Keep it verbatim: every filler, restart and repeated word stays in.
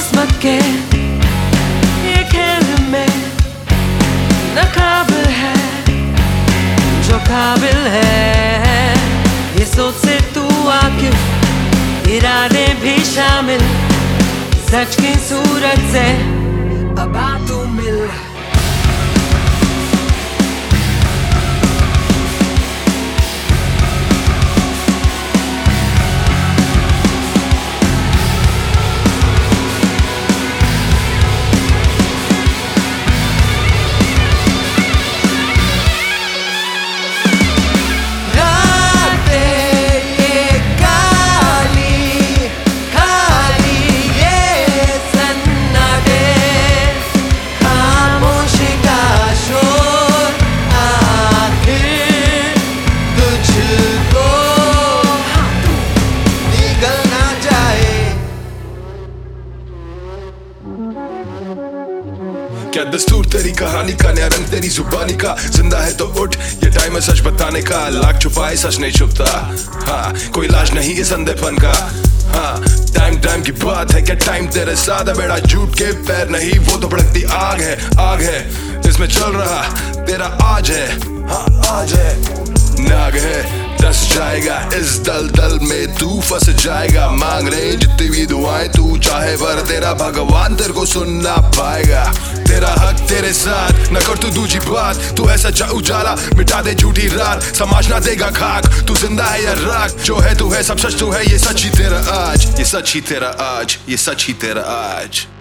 किस्मत के ये खेल में न काबिल है जो काबिल है। ये सोच से तू वाकिफ, इरादे भी शामिल, सच की सूरत से अब आ तू मिल। क्या दस्तूर तेरी कहानी का, नया रंग तेरी जुबानी का, जिंदा है तो उठ, ये टाइम है सच बताने का। लाख छुपाए सच नहीं छुपता, हाँ कोई इलाज नहीं है संदेहपन का। हाँ टाइम टाइम की बात है, क्या टाइम तेरे साथ है, बेड़ा झूठ के पैर नहीं, वो तो भड़कती आग है, आग है इसमें चल रहा तेरा आज है, हाँ आज है। नाग है दस जाएगा इस दल दल में, तू फंस जाएगा। मांग रहे जितनी भी दुआएं तू चाहे, पर तेरा भगवान तेरे को सुन ना पाएगा। तेरा हक तेरे साथ, न कर तू दूजी बात, तू ऐसा जा उजाला मिटा दे झूठी रात। समाज ना देगा खाक, तू जिंदा है या राख, जो है तू है सब सच तू है, ये सच ही तेरा आज, ये सच ही तेरा आज, ये सच ही तेरा आज।